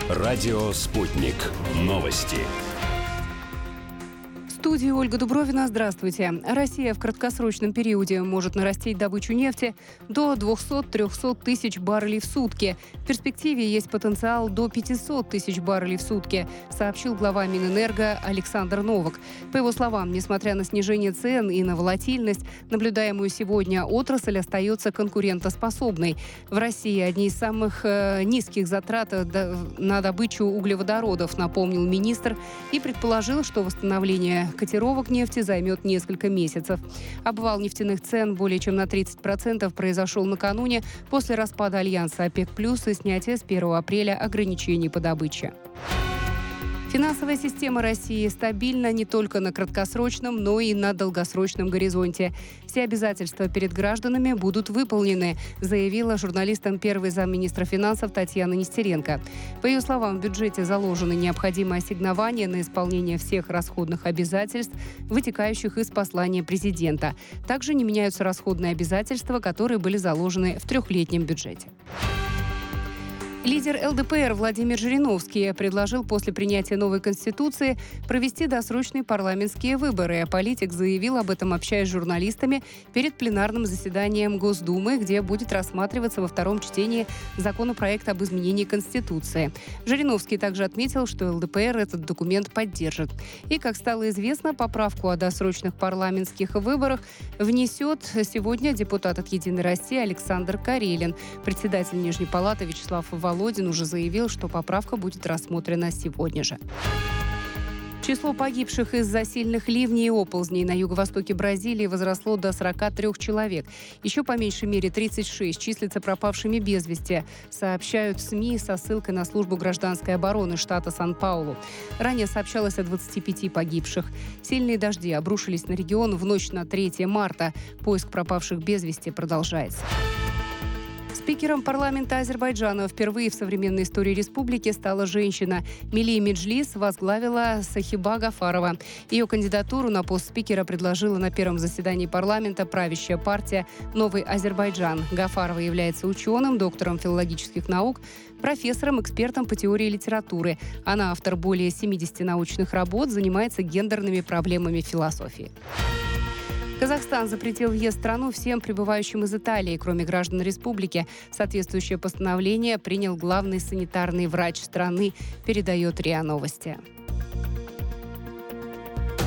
Радио «Спутник». Новости. В студии Ольга Дубровина. Здравствуйте. Россия в краткосрочном периоде может нарастить добычу нефти до 200-300 тысяч баррелей в сутки. В перспективе есть потенциал до 500 тысяч баррелей в сутки, сообщил глава Минэнерго Александр Новак. По его словам, несмотря на снижение цен и на волатильность, наблюдаемую сегодня, отрасль остается конкурентоспособной. В России одни из самых низких затрат на добычу углеводородов, напомнил министр, и предположил, что восстановление котировок нефти займет несколько месяцев. Обвал нефтяных цен более чем на 30% произошел накануне после распада альянса ОПЕК+ и снятия с 1 апреля ограничений по добыче. Финансовая система России стабильна не только на краткосрочном, но и на долгосрочном горизонте. Все обязательства перед гражданами будут выполнены, заявила журналистам первый замминистра финансов Татьяна Нестеренко. По ее словам, в бюджете заложены необходимые ассигнования на исполнение всех расходных обязательств, вытекающих из послания президента. Также не меняются расходные обязательства, которые были заложены в трехлетнем бюджете. Лидер ЛДПР Владимир Жириновский предложил после принятия новой Конституции провести досрочные парламентские выборы. Политик заявил об этом, общаясь с журналистами перед пленарным заседанием Госдумы, где будет рассматриваться во втором чтении законопроект об изменении Конституции. Жириновский также отметил, что ЛДПР этот документ поддержит. И, как стало известно, поправку о досрочных парламентских выборах внесет сегодня депутат от «Единой России» Александр Карелин. Председатель Нижней палаты Вячеслав Володин уже заявил, что поправка будет рассмотрена сегодня же. Число погибших из-за сильных ливней и оползней на юго-востоке Бразилии возросло до 43 человек. Еще по меньшей мере 36 числятся пропавшими без вести, сообщают СМИ со ссылкой на службу гражданской обороны штата Сан-Паулу. Ранее сообщалось о 25 погибших. Сильные дожди обрушились на регион в ночь на 3 марта. Поиск пропавших без вести продолжается. Спикером парламента Азербайджана впервые в современной истории республики стала женщина. Милли Меджлис возглавила Сахиба Гафарова. Ее кандидатуру на пост спикера предложила на первом заседании парламента правящая партия «Новый Азербайджан». Гафарова является ученым, доктором филологических наук, профессором, экспертом по теории литературы. Она автор более 70 научных работ, занимается гендерными проблемами в философии. Казахстан запретил въезд в страну всем прибывающим из Италии, кроме граждан республики. Соответствующее постановление принял главный санитарный врач страны, передает РИА Новости.